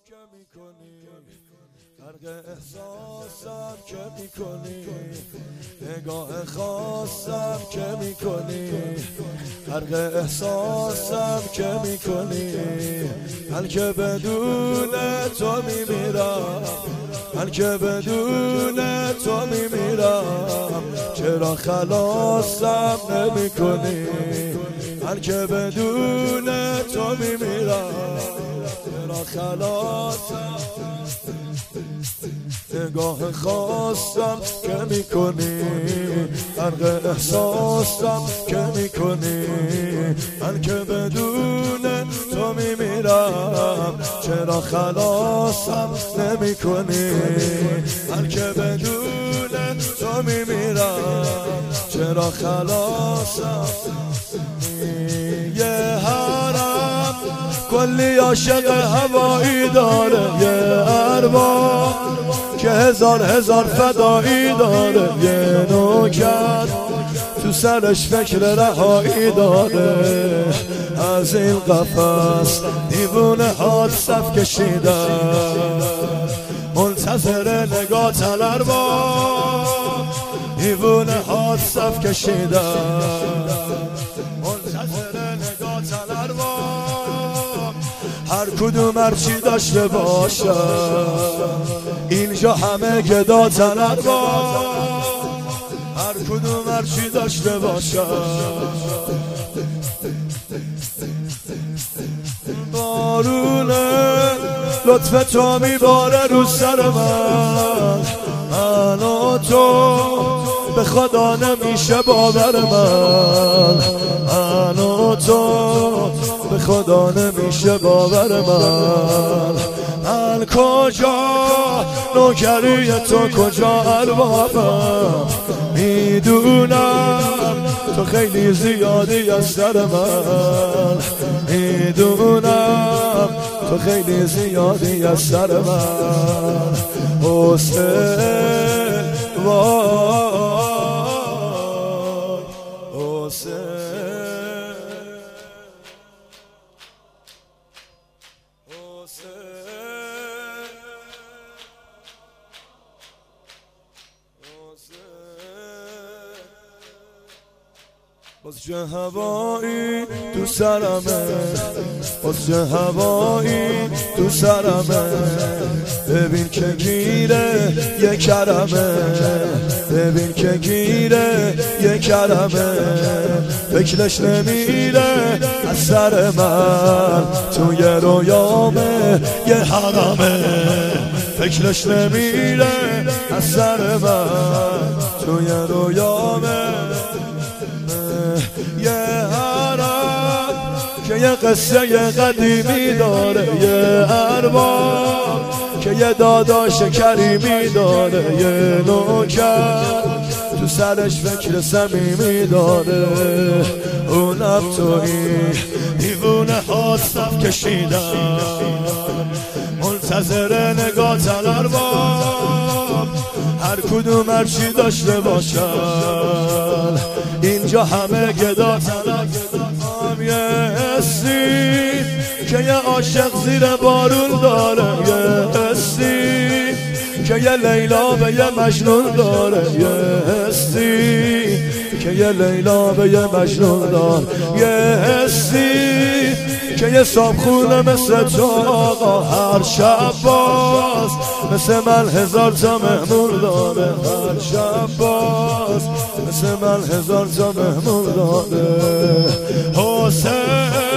که میکنی، فرق احساسم که میکنی، نگاه خاصم که میکنی، فرق احساسم که میکنی. من که بدون تو میمیرم، من که بدون تو میمیرم. چرا خلاصم نمیکنی؟ من که بدون تو میمیرم، چرا خلاصم؟ نگاه خاصم که میکنی، فرق احساسم که میکنی. من که بدون تو میمیرم، چرا خلاصم نمیکنی؟ من که بدون تو میمیرم، چرا خلاصم؟ یه حرم کلی عاشق هوایی داره، یه ارباب که هزار فدایی داره، یه نوکر تو سرش فکر رهایی داره. از این قفس دیوونه هات صف کشیدن، منتظر نگاه الارباب. دیوونه هات صف کشیدن، منتظر نگاه الارباب. هر کدوم هرچی داشته باشه، اینجا همه گدا الارباب. هر کدوم هرچی داشته باشه. بارونه لطف تو میباره رو سر من، من و تو به خدا نمیشه باور من. من و تو به خدا نمیشه باور من. من کجا نوکری تو، کجا اربابم؟ میدونم تو خیلی زیادی از سر من، میدونم تو خیلی زیادی از سر من. حسین وای حسین، باز چه هوایی تو سرمه، باز چه هوایی تو سرمه. ببین که گیره یه کرمه، ببین که گیره یه کرمه. فکرش نمیره از سر من، توی رویامه یه حرمه. فکرش نمیره از سر من، توی رویامه یه حرم که یه قصه قدیمی داره، یه ارباب که یه داداش کریمی داره، یه نوکر تو سرش فکر صمیمی داره. اونم تویی دیوونه هات صف کشیدن، منتظر نگاه الارباب. هر کدوم هرچی داشته باشن، اینجا همه گدا طلبم. یه حسی که یه عاشق زیر بارون داره، یه حسی که یه لیلا به یه مجنون داره، یه حسی که یه لیلا به یه مجنون داره، یه حسی که یه صابخونه مثل تو آقا هر شب باز مثل من 1000 تا مهمون داره. هر شب باز مثل من 1000 تا مهمون داره. حسین